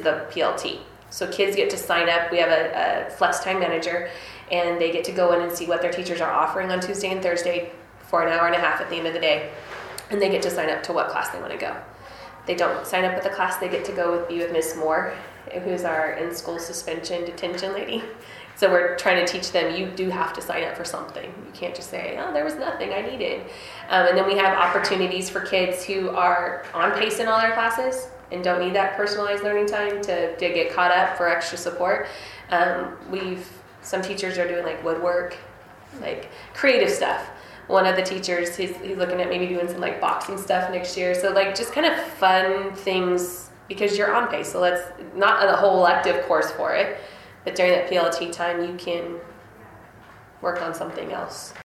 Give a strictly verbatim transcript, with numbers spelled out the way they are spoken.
the P L T. So kids get to sign up. We have a, a flex time manager, and they get to go in and see what their teachers are offering on Tuesday and Thursday for an hour and a half at the end of the day. And they get to sign up to what class they want to go. They don't sign up with a class, they get to go with be with Miss Moore, who's our in-school suspension detention lady. So we're trying to teach them, you do have to sign up for something. You can't just say, oh, there was nothing I needed. Um, and then we have opportunities for kids who are on pace in all their classes and don't need that personalized learning time to, to get caught up for extra support. Um, we've, some teachers are doing like woodwork, like creative stuff. One of the teachers, he's, he's looking at maybe doing some like boxing stuff next year. So like just kind of fun things because you're on pace. So let's not a whole elective course for it, but during that P L T time, you can work on something else.